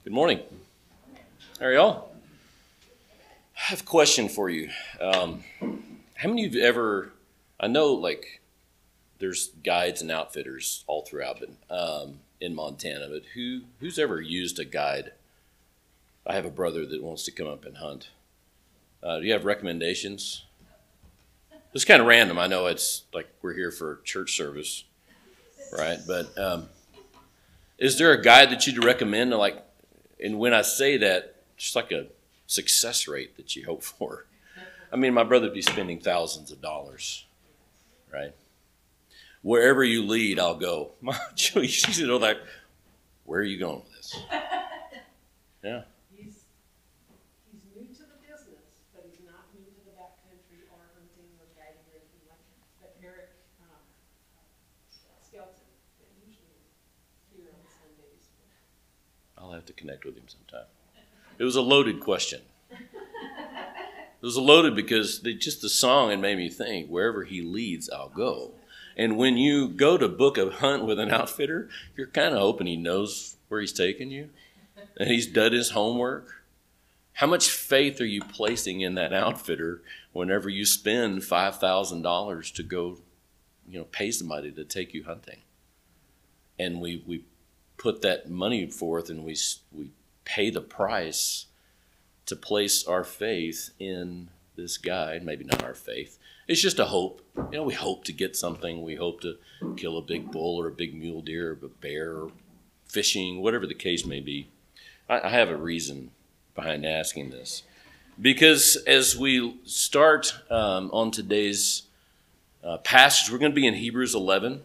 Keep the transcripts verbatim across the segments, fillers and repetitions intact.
Good morning. How are y'all? I have a question for you. Um, how many of you ever, I know like there's guides and outfitters all throughout but, um, in Montana, but who who's ever used a guide? I have a brother that wants to come up and hunt. Uh, do you have recommendations? It's kind of random. I know it's like we're here for church service, right? But um, is there a guide that you'd recommend? Like, and when I say that, just like a success rate that you hope for. I mean, my brother would be spending thousands of dollars, right? Wherever you lead, I'll go. She's you know, like, where are you going with this? Yeah. He's he's new to the business, but he's not new to the backcountry or hunting or guiding or anything like that. But Eric um, Skelton, usually here on Sundays. I'll have to connect with him sometime. It was a loaded question. It was a loaded because they, just the song had made me think, wherever he leads, I'll go. And when you go to book a hunt with an outfitter, you're kind of hoping he knows where he's taking you and he's done his homework. How much faith are you placing in that outfitter whenever you spend five thousand dollars to go, you know, pay somebody to take you hunting? And we, we put that money forth and we we pay the price to place our faith in this guide. Maybe not our faith. It's just a hope. You know, we hope to get something. We hope to kill a big bull or a big mule deer or a bear or fishing, whatever the case may be. I, I have a reason behind asking this. Because as we start um, on today's uh, passage, we're going to be in Hebrews eleven.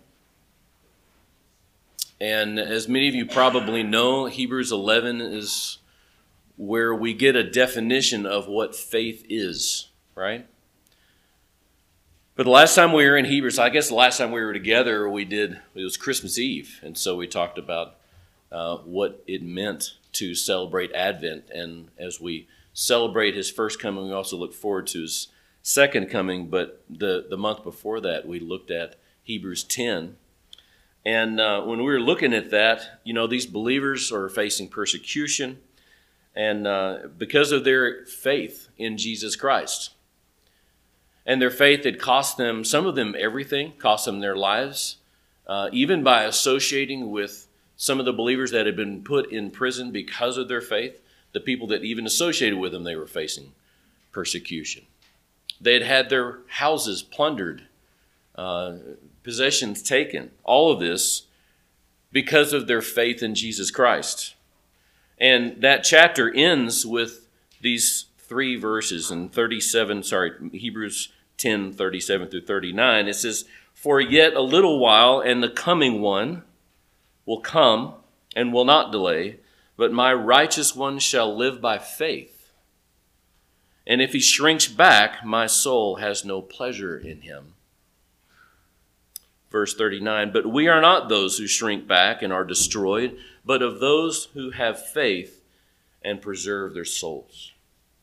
And as many of you probably know, Hebrews eleven is where we get a definition of what faith is, right? But the last time we were in Hebrews, I guess the last time we were together, we did, it was Christmas Eve. And so we talked about uh, what it meant to celebrate Advent. And as we celebrate his first coming, we also look forward to his second coming. But the, the month before that, we looked at Hebrews ten. And uh, when we were looking at that, you know, these believers are facing persecution and uh, because of their faith in Jesus Christ. And their faith had cost them, some of them everything, cost them their lives, uh, even by associating with some of the believers that had been put in prison because of their faith. The people that even associated with them, they were facing persecution. They had had their houses plundered, uh, possessions taken, all of this because of their faith in Jesus Christ. And that chapter ends with these three verses in thirty-seven, sorry, Hebrews ten, thirty-seven through thirty-nine. It says, "For yet a little while, and the coming one will come and will not delay, but my righteous one shall live by faith. And if he shrinks back, my soul has no pleasure in him." Verse thirty-nine, "But we are not those who shrink back and are destroyed, but of those who have faith and preserve their souls."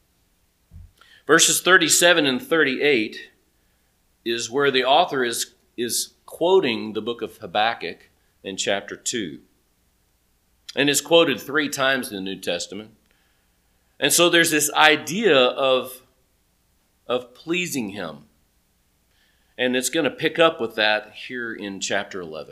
Verses thirty-seven and thirty-eight is where the author is, is quoting the book of Habakkuk in chapter two. And it's quoted three times in the New Testament. And so there's this idea of, of pleasing him. And it's going to pick up with that here in chapter eleven.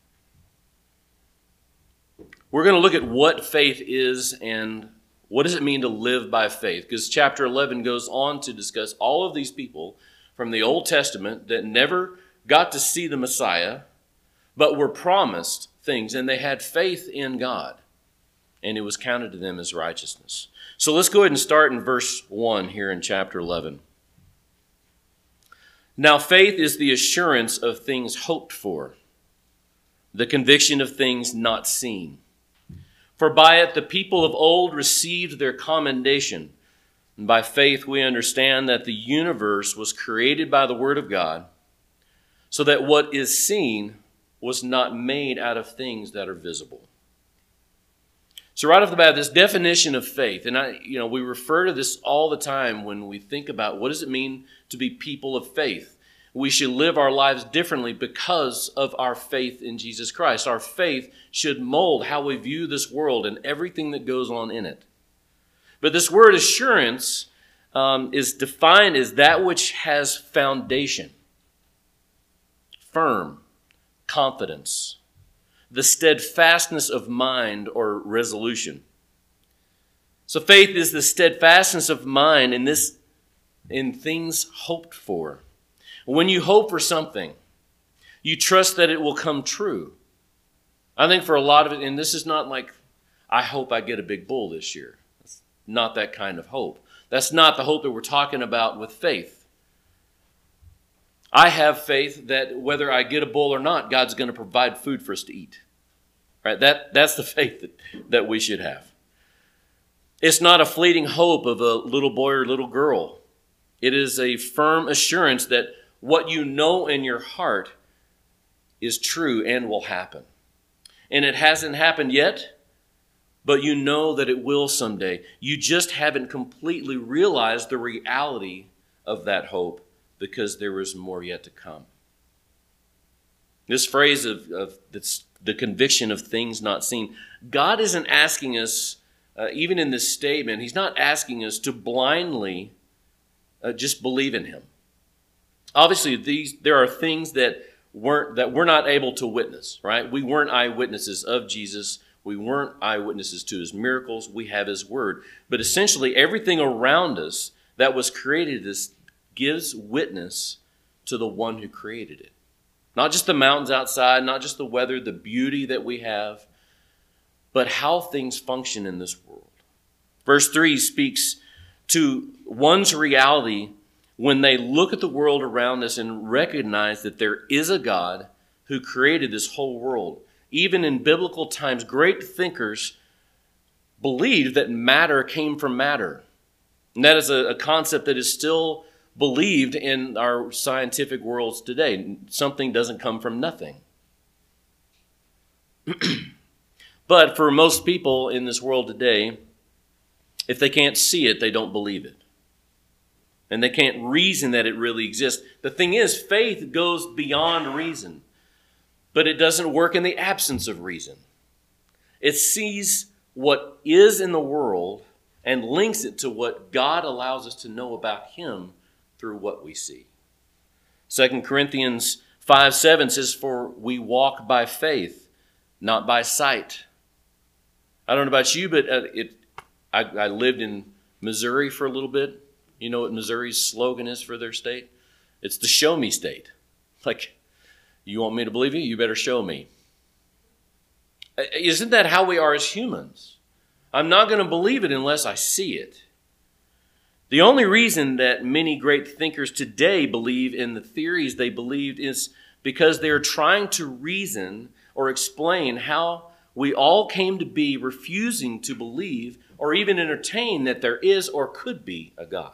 We're going to look at what faith is and what does it mean to live by faith. Because chapter eleven goes on to discuss all of these people from the Old Testament that never got to see the Messiah, but were promised things. And they had faith in God. And it was counted to them as righteousness. So let's go ahead and start in verse one here in chapter eleven. "Now faith is the assurance of things hoped for, the conviction of things not seen. For by it the people of old received their commendation. And by faith we understand that the universe was created by the word of God, so that what is seen was not made out of things that are visible." So right off the bat, this definition of faith, and I, you know, we refer to this all the time when we think about what does it mean to be people of faith. We should live our lives differently because of our faith in Jesus Christ. Our faith should mold how we view this world and everything that goes on in it. But this word assurance um, is defined as that which has foundation, firm, confidence, the steadfastness of mind or resolution. So faith is the steadfastness of mind in this, in things hoped for. When you hope for something, you trust that it will come true. I think for a lot of it, and this is not like, I hope I get a big bull this year. It's not that kind of hope. That's not the hope that we're talking about with faith. I have faith that whether I get a bull or not, God's going to provide food for us to eat. Right? That, that's the faith that, that we should have. It's not a fleeting hope of a little boy or little girl. It is a firm assurance that what you know in your heart is true and will happen. And it hasn't happened yet, but you know that it will someday. You just haven't completely realized the reality of that hope because there is more yet to come. This phrase of, of this, the conviction of things not seen, God isn't asking us, uh, even in this statement, he's not asking us to blindly uh, just believe in him. Obviously, these there are things that weren't that we're not able to witness, right? We weren't eyewitnesses of Jesus. We weren't eyewitnesses to his miracles. We have his word. But essentially, everything around us that was created is, gives witness to the one who created it. Not just the mountains outside, not just the weather, the beauty that we have, but how things function in this world. Verse three speaks to one's reality when they look at the world around us and recognize that there is a God who created this whole world. Even in biblical times, great thinkers believed that matter came from matter. And that is a, a concept that is still believed in our scientific worlds today. Something doesn't come from nothing. But for most people in this world today, if they can't see it, they don't believe it. And they can't reason that it really exists. The thing is, faith goes beyond reason. But it doesn't work in the absence of reason. It sees what is in the world and links it to what God allows us to know about him through what we see. Second Corinthians five seven says, "For we walk by faith, not by sight." I don't know about you, but it, I, I lived in Missouri for a little bit. You know what Missouri's slogan is for their state? It's the show me state. Like, you want me to believe you? You better show me. Isn't that how we are as humans? I'm not going to believe it unless I see it. The only reason that many great thinkers today believe in the theories they believed is because they're trying to reason or explain how we all came to be refusing to believe or even entertain that there is or could be a God.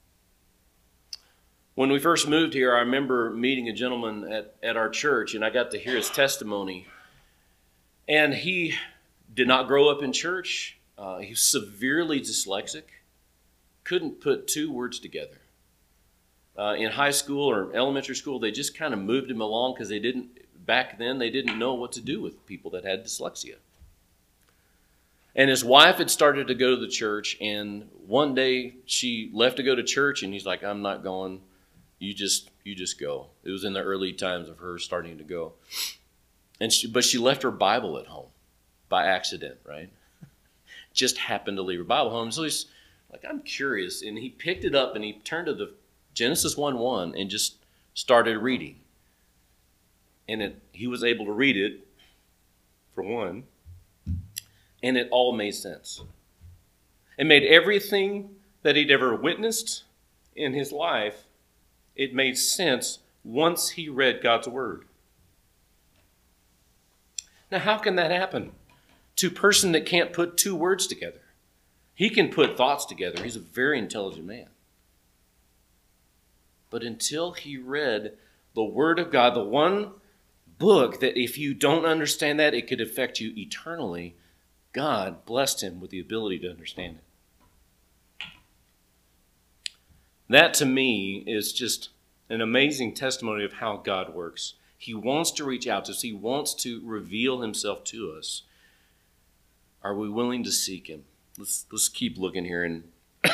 When we first moved here, I remember meeting a gentleman at, at our church, and I got to hear his testimony. And he did not grow up in church. Uh, he was severely dyslexic. Couldn't put two words together. Uh, in high school or elementary school, they just kind of moved him along because they didn't, back then, they didn't know what to do with people that had dyslexia. And his wife had started to go to the church, and one day she left to go to church, and he's like, "I'm not going. You just, you just go." It was in the early times of her starting to go. And she, but she left her Bible at home by accident, right? Just happened to leave her Bible home. So he's like, "I'm curious." And he picked it up and he turned to the Genesis one one and just started reading. And it, he was able to read it, for one, and it all made sense. It made everything that he'd ever witnessed in his life, it made sense once he read God's word. Now, how can that happen to a person that can't put two words together? He can put thoughts together. He's a very intelligent man. But until he read the Word of God, the one book that if you don't understand that, it could affect you eternally, God blessed him with the ability to understand it. That to me is just an amazing testimony of how God works. He wants to reach out to us. He wants to reveal himself to us. Are we willing to seek him? Let's, let's keep looking here in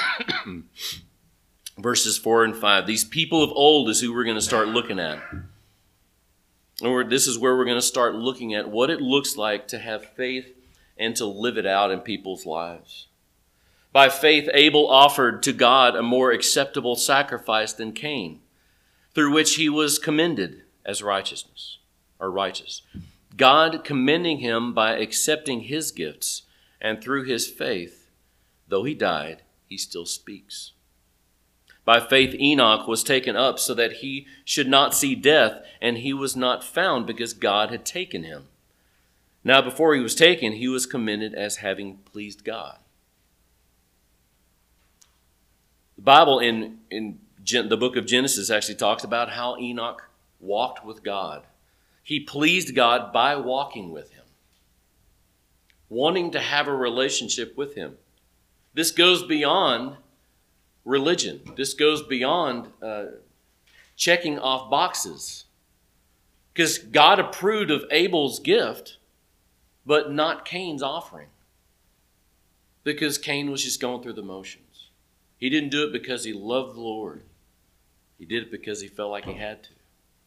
verses four and five. These people of old is who we're going to start looking at. Or this is where we're going to start looking at what it looks like to have faith and to live it out in people's lives. By faith, Abel offered to God a more acceptable sacrifice than Cain, through which he was commended as righteousness, or righteous. God commending him by accepting his gifts, and through his faith, though he died, he still speaks. By faith, Enoch was taken up so that he should not see death, and he was not found because God had taken him. Now, before he was taken, he was commended as having pleased God. The Bible in, in Gen- the book of Genesis actually talks about how Enoch walked with God. He pleased God by walking with him, wanting to have a relationship with him. This goes beyond religion. This goes beyond uh, checking off boxes. Because God approved of Abel's gift, but not Cain's offering. Because Cain was just going through the motions. He didn't do it because he loved the Lord. He did it because he felt like he had to.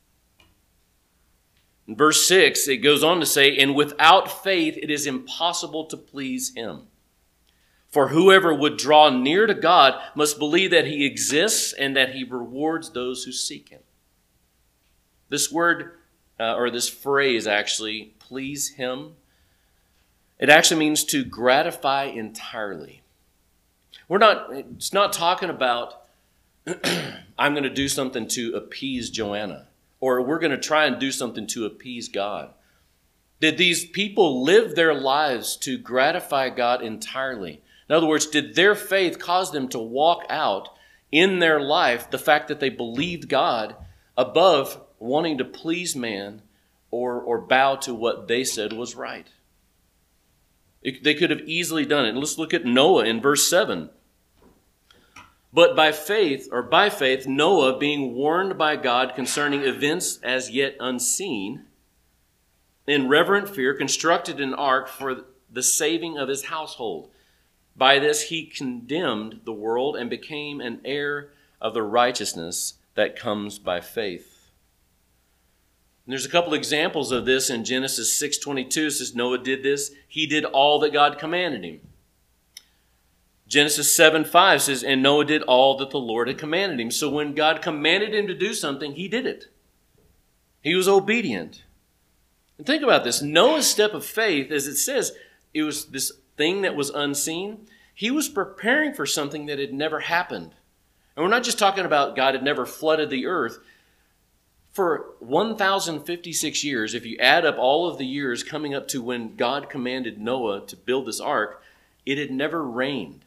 In verse six, it goes on to say, and without faith it is impossible to please him. For whoever would draw near to God must believe that he exists and that he rewards those who seek him. This word, uh, or this phrase actually, please him, it actually means to gratify entirely. We're not, it's not talking about, I'm going to do something to appease Joanna, or we're going to try and do something to appease God. Did these people live their lives to gratify God entirely? In other words, did their faith cause them to walk out in their life the fact that they believed God above wanting to please man or, or bow to what they said was right? It, they could have easily done it. Let's look at Noah in verse seven. But by faith, or by faith, Noah, being warned by God concerning events as yet unseen, in reverent fear, constructed an ark for the saving of his household. By this he condemned the world and became an heir of the righteousness that comes by faith. And there's a couple examples of this in Genesis six twenty-two. It says Noah did this. He did all that God commanded him. Genesis seven five says, and Noah did all that the Lord had commanded him. So when God commanded him to do something, he did it. He was obedient. And think about this. Noah's step of faith, as it says, it was this thing that was unseen. He was preparing for something that had never happened. And we're not just talking about God had never flooded the earth. For one thousand fifty-six years, if you add up all of the years coming up to when God commanded Noah to build this ark, it had never rained.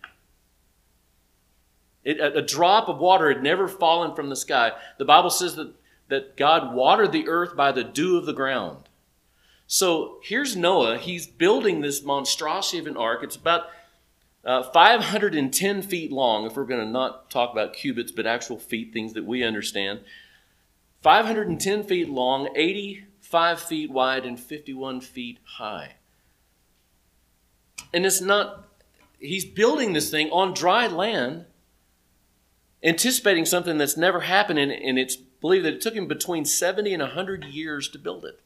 It, a, a drop of water had never fallen from the sky. The Bible says that, that God watered the earth by the dew of the ground. So here's Noah. He's building this monstrosity of an ark. It's about uh, five hundred ten feet long, if we're going to not talk about cubits, but actual feet, things that we understand. five hundred ten feet long, eighty-five feet wide, and fifty-one feet high. And it's not, he's building this thing on dry land, anticipating something that's never happened, and, and it's believed that it took him between seventy and one hundred years to build it.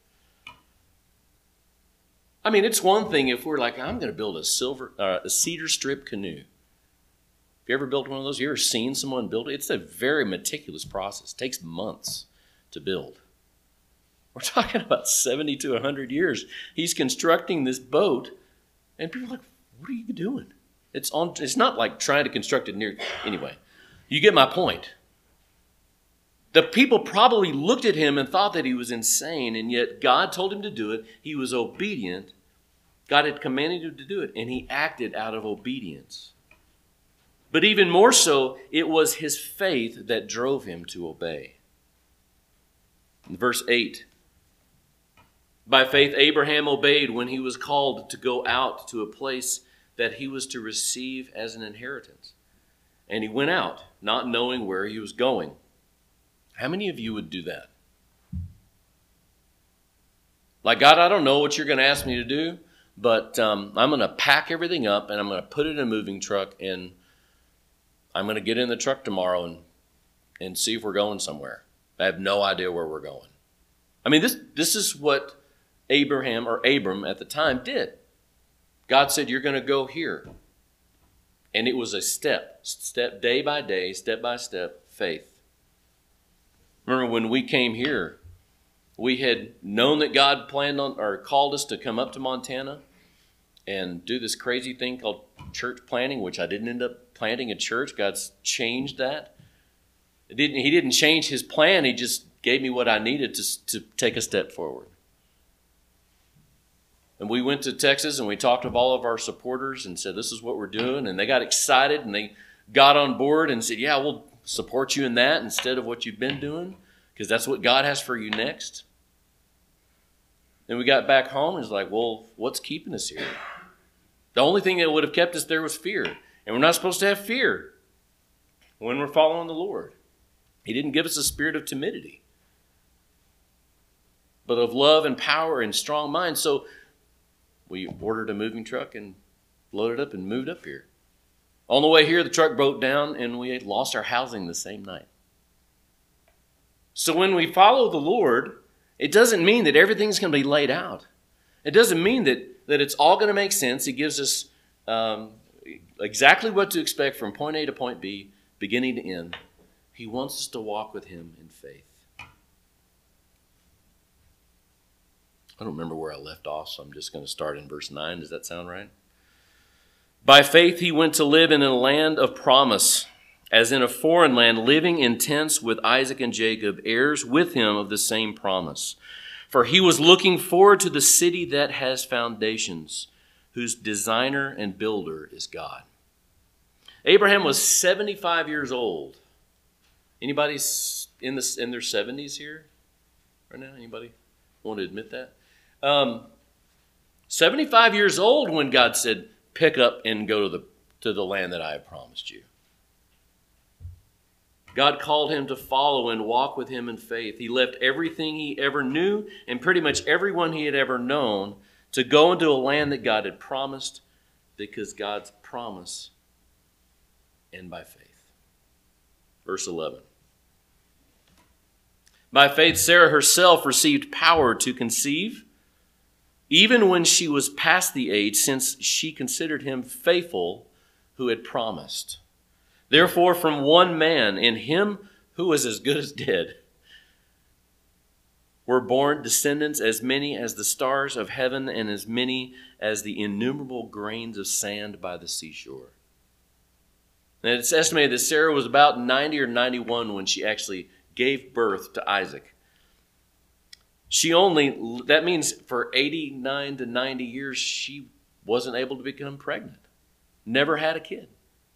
I mean, it's one thing if we're like, I'm going to build a silver, uh, a cedar strip canoe. Have you ever built one of those? You ever seen someone build it? It's a very meticulous process. It takes months to build. We're talking about seventy to one hundred years. He's constructing this boat, and people are like, what are you doing? It's on. It's not like trying to construct it near. Anyway, you get my point. The people probably looked at him and thought that he was insane, and yet God told him to do it. He was obedient. God had commanded him to do it, and he acted out of obedience. But even more so, it was his faith that drove him to obey. In verse eight, by faith Abraham obeyed when he was called to go out to a place that he was to receive as an inheritance. And he went out, not knowing where he was going. How many of you would do that? Like, God, I don't know what you're going to ask me to do, but um, I'm going to pack everything up and I'm going to put it in a moving truck, and I'm going to get in the truck tomorrow and, and see if we're going somewhere. I have no idea where we're going. I mean, this, this is what Abraham or Abram at the time did. God said, you're going to go here. And it was a step, step day by day, step by step, faith. Remember when we came here, we had known that God planned on or called us to come up to Montana and do this crazy thing called church planting, which I didn't end up planting a church. God's changed that. It didn't, he didn't change his plan. He just gave me what I needed to, to take a step forward. And we went to Texas and we talked with all of our supporters and said, this is what we're doing. And they got excited and they got on board and said, yeah, we'll support you in that instead of what you've been doing, because that's what God has for you next. Then we got back home and it's like, well, what's keeping us here? The only thing that would have kept us there was fear. And we're not supposed to have fear when we're following the Lord. He didn't give us a spirit of timidity, but of love and power and strong mind. So we ordered a moving truck and loaded up and moved up here. On the way here, the truck broke down and we had lost our housing the same night. So when we follow the Lord, it doesn't mean that everything's going to be laid out. It doesn't mean that, that it's all going to make sense. He gives us um, exactly what to expect from point A to point B, beginning to end. He wants us to walk with him in faith. I don't remember where I left off, so I'm just going to start in verse nine. Does that sound right? By faith he went to live in a land of promise, as in a foreign land, living in tents with Isaac and Jacob, heirs with him of the same promise. For he was looking forward to the city that has foundations, whose designer and builder is God. Abraham was seventy-five years old. Anybody in, the, in their seventies here right now? Anybody want to admit that? Um, seventy-five years old when God said, pick up and go to the, to the land that I have promised you. God called him to follow and walk with him in faith. He left everything he ever knew and pretty much everyone he had ever known to go into a land that God had promised, because God's promise and by faith. Verse eleven. By faith, Sarah herself received power to conceive, even when she was past the age, since she considered him faithful who had promised. Therefore, from one man, in him who was as good as dead, were born descendants as many as the stars of heaven and as many as the innumerable grains of sand by the seashore. And it's estimated that Sarah was about ninety or ninety-one when she actually gave birth to Isaac. She only, that means for eighty-nine to ninety years, she wasn't able to become pregnant. Never had a kid.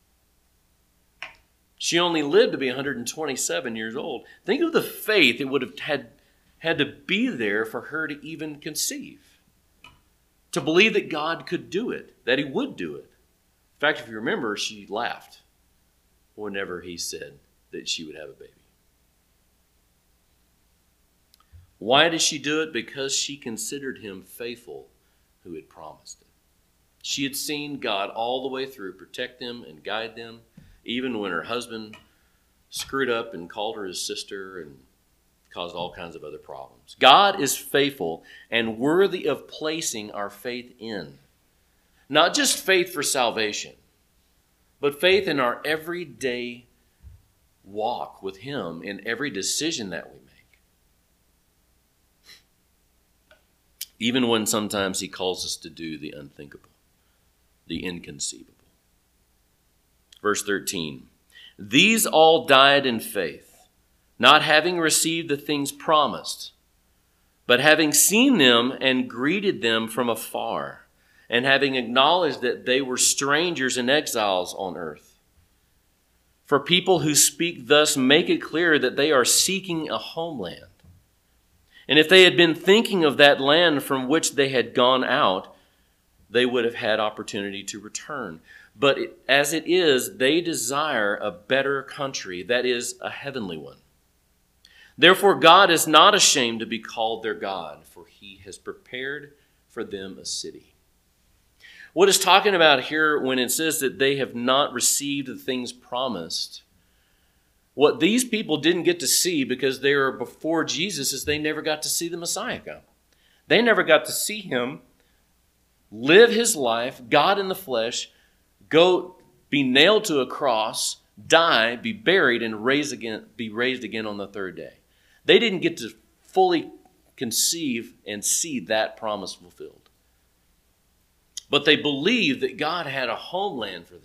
She only lived to be one hundred twenty-seven years old. Think of the faith it would have had, had to be there for her to even conceive. To believe that God could do it, that he would do it. In fact, if you remember, she laughed whenever he said that she would have a baby. Why did she do it? Because she considered him faithful who had promised it. She had seen God all the way through protect them and guide them, even when her husband screwed up and called her his sister and caused all kinds of other problems. God is faithful and worthy of placing our faith in. Not just faith for salvation, but faith in our everyday walk with him in every decision that we make. Even when sometimes he calls us to do the unthinkable, the inconceivable. Verse thirteen, these all died in faith, not having received the things promised, but having seen them and greeted them from afar, and having acknowledged that they were strangers and exiles on earth. For people who speak thus make it clear that they are seeking a homeland. And if they had been thinking of that land from which they had gone out, they would have had opportunity to return. But it, as it is, they desire a better country, that is, a heavenly one. Therefore God is not ashamed to be called their God, for he has prepared for them a city. What it's talking about here when it says that they have not received the things promised, what these people didn't get to see because they were before Jesus is they never got to see the Messiah come. They never got to see him live his life, God in the flesh, go be nailed to a cross, die, be buried, and raised again, be raised again on the third day. They didn't get to fully conceive and see that promise fulfilled. But they believed that God had a homeland for them.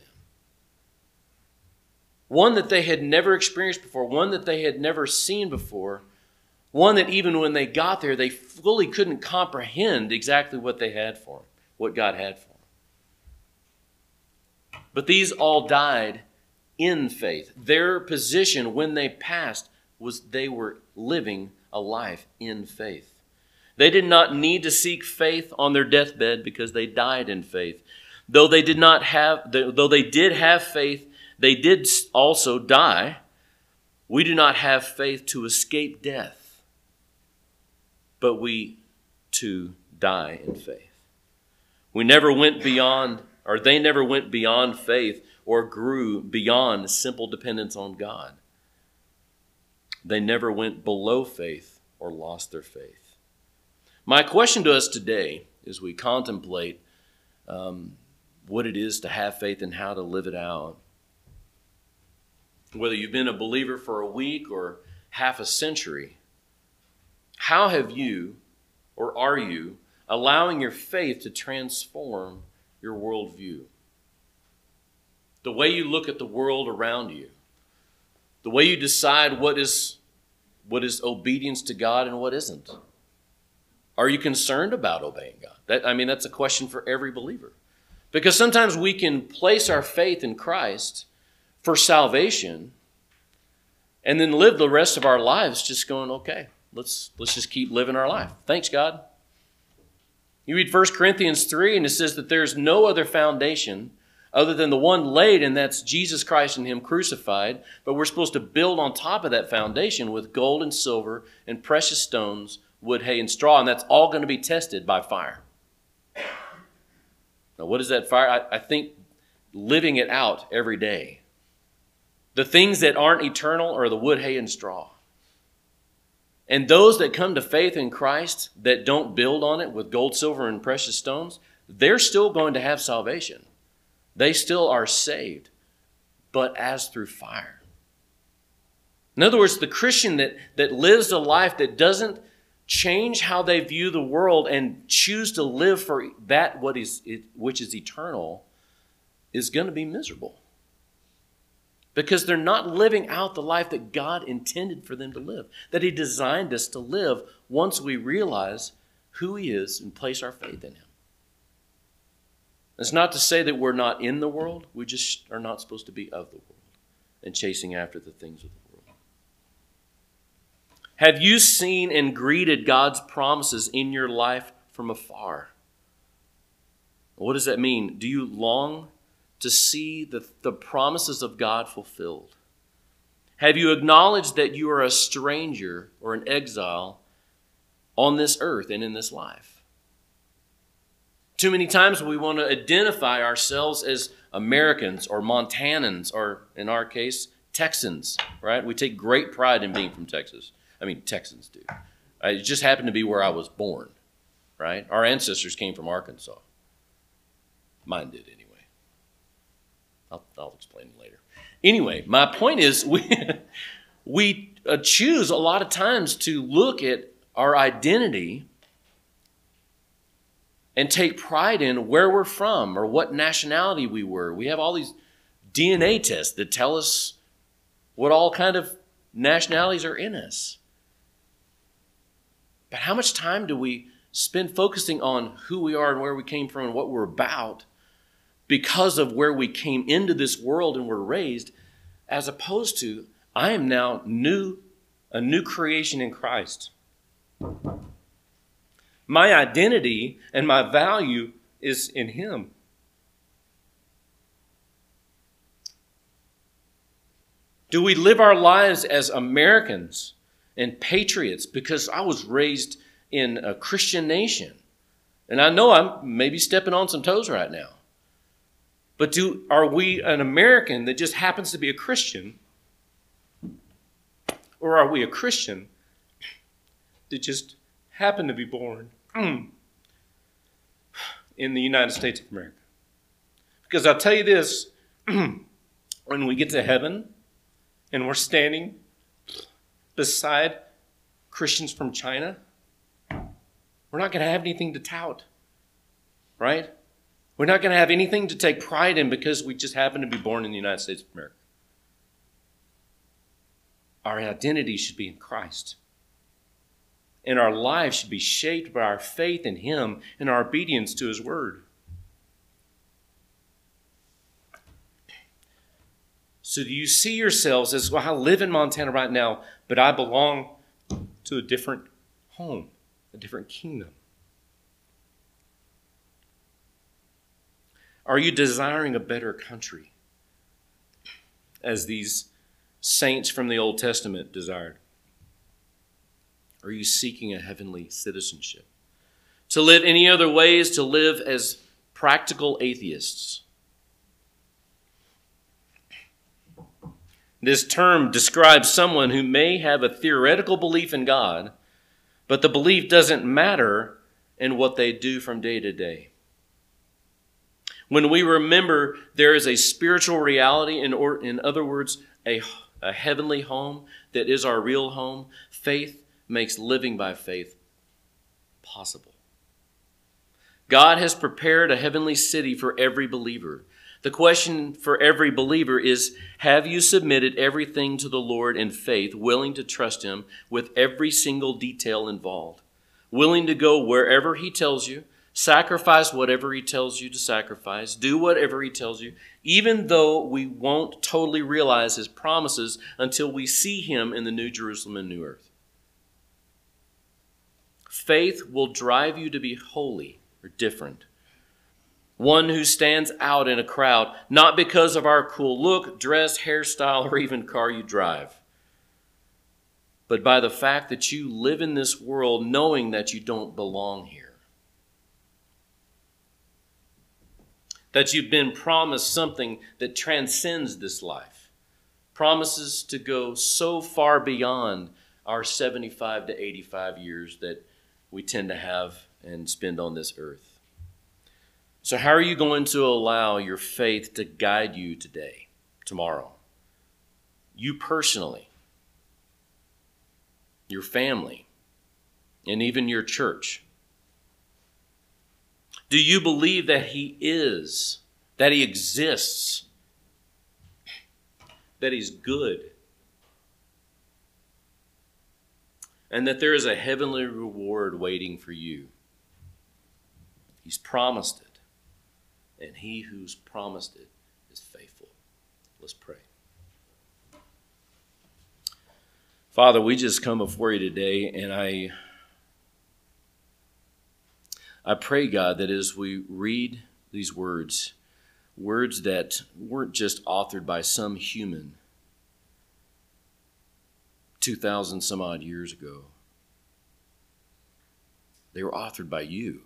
One that they had never experienced before, one that they had never seen before, one that even when they got there, they fully couldn't comprehend exactly what they had for them, what God had for them. But these all died in faith. Their position when they passed was they were living a life in faith. They did not need to seek faith on their deathbed because they died in faith. Though they did not have, though they did have faith, they did also die. We do not have faith to escape death, but we too die in faith. We never went beyond, or they never went beyond faith or grew beyond simple dependence on God. They never went below faith or lost their faith. My question to us today, as we contemplate um, what it is to have faith and how to live it out, whether you've been a believer for a week or half a century, how have you, or are you, allowing your faith to transform your worldview? The way you look at the world around you, the way you decide what is, what is obedience to God and what isn't. Are you concerned about obeying God? That, I mean, that's a question for every believer. Because sometimes we can place our faith in Christ for salvation and then live the rest of our lives just going, okay, let's, let's just keep living our life. Thanks, God. You read First Corinthians three and it says that there's no other foundation other than the one laid, and that's Jesus Christ and him crucified. But we're supposed to build on top of that foundation with gold and silver and precious stones, wood, hay, and straw, and that's all going to be tested by fire. Now, what is that fire? I, I think living it out every day. The things that aren't eternal are the wood, hay, and straw. And those that come to faith in Christ that don't build on it with gold, silver, and precious stones, they're still going to have salvation. They still are saved, but as through fire. In other words, the Christian that, that lives a life that doesn't change how they view the world and choose to live for that what is which is eternal is going to be miserable. Because they're not living out the life that God intended for them to live, that he designed us to live once we realize who he is and place our faith in him. It's not to say that we're not in the world. We just are not supposed to be of the world and chasing after the things of the world. Have you seen and greeted God's promises in your life from afar? What does that mean? Do you long to see the, the promises of God fulfilled? Have you acknowledged that you are a stranger or an exile on this earth and in this life? Too many times we want to identify ourselves as Americans or Montanans or, in our case, Texans, right? We take great pride in being from Texas. I mean, Texans do. It just happened to be where I was born, right? Our ancestors came from Arkansas. Mine did anyway. I'll, I'll explain later. Anyway, my point is we, we uh, choose a lot of times to look at our identity and take pride in where we're from or what nationality we were. We have all these D N A tests that tell us what all kind of nationalities are in us. But how much time do we spend focusing on who we are and where we came from and what we're about because of where we came into this world and were raised, as opposed to, I am now new, a new creation in Christ. My identity and my value is in him. Do we live our lives as Americans and patriots because I was raised in a Christian nation. And I know I'm maybe stepping on some toes right now. But do are we an American that just happens to be a Christian? Or are we a Christian that just happened to be born in the United States of America? Because I'll tell you this, when we get to heaven and we're standing beside Christians from China, we're not going to have anything to tout, right? We're not going to have anything to take pride in because we just happen to be born in the United States of America. Our identity should be in Christ. And our lives should be shaped by our faith in Him and our obedience to His Word. So do you see yourselves as, well, I live in Montana right now, but I belong to a different home, a different kingdom? Are you desiring a better country as these saints from the Old Testament desired? Are you seeking a heavenly citizenship? To live any other way is to live as practical atheists. This term describes someone who may have a theoretical belief in God, but the belief doesn't matter in what they do from day to day. When we remember there is a spiritual reality, in, or, in other words, a, a heavenly home that is our real home, faith makes living by faith possible. God has prepared a heavenly city for every believer. The question for every believer is, have you submitted everything to the Lord in faith, willing to trust Him with every single detail involved, willing to go wherever He tells you, sacrifice whatever He tells you to sacrifice, do whatever He tells you, even though we won't totally realize His promises until we see Him in the New Jerusalem and New Earth? Faith will drive you to be holy or different. One who stands out in a crowd, not because of our cool look, dress, hairstyle, or even car you drive, but by the fact that you live in this world knowing that you don't belong here. That you've been promised something that transcends this life. Promises to go so far beyond our seventy-five to eighty-five years that we tend to have and spend on this earth. So how are you going to allow your faith to guide you today, tomorrow? You personally, your family, and even your church. Do you believe that He is, that He exists, that He's good, and that there is a heavenly reward waiting for you? He's promised it. And He who's promised it is faithful. Let's pray. Father, we just come before you today, and I, I pray, God, that as we read these words, words that weren't just authored by some human two thousand some odd years ago, they were authored by you.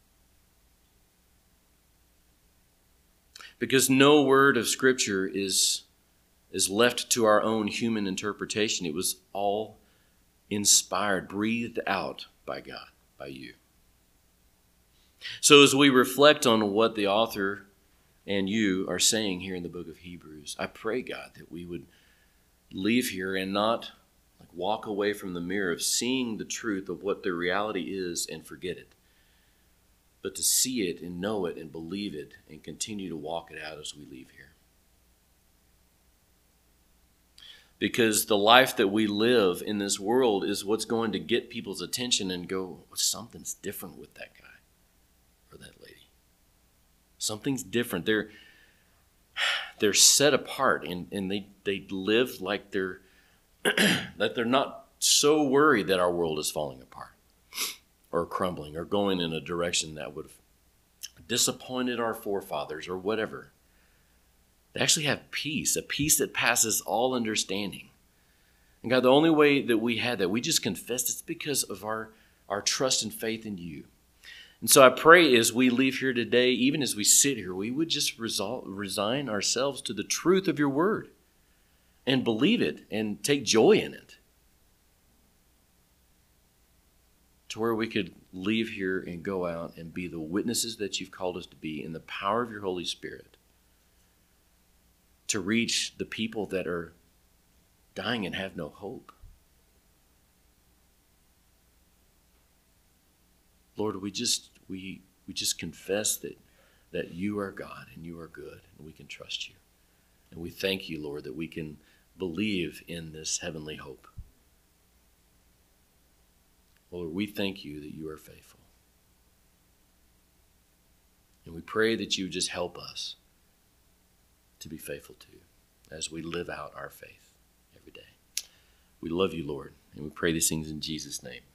Because no word of Scripture is, is left to our own human interpretation. It was all inspired, breathed out by God, by you. So as we reflect on what the author and you are saying here in the book of Hebrews, I pray, God, that we would leave here and not like walk away from the mirror of seeing the truth of what the reality is and forget it, but to see it and know it and believe it and continue to walk it out as we leave here. Because the life that we live in this world is what's going to get people's attention and go, something's different with that guy or that lady. Something's different. They're, they're set apart and, and they, they live like they're, that they're not so worried that our world is falling apart, or crumbling, or going in a direction that would have disappointed our forefathers, or whatever. They actually have peace, a peace that passes all understanding. And God, the only way that we had that, we just confessed it's because of our, our trust and faith in you. And so I pray as we leave here today, even as we sit here, we would just resolve, resign ourselves to the truth of your word and believe it and take joy in it. To where we could leave here and go out and be the witnesses that you've called us to be in the power of your Holy Spirit. To reach the people that are dying and have no hope. Lord, we just we we just confess that that you are God and you are good and we can trust you. And we thank you, Lord, that we can believe in this heavenly hope. Lord, we thank you that you are faithful. And we pray that you just help us to be faithful to you as we live out our faith every day. We love you, Lord, and we pray these things in Jesus' name.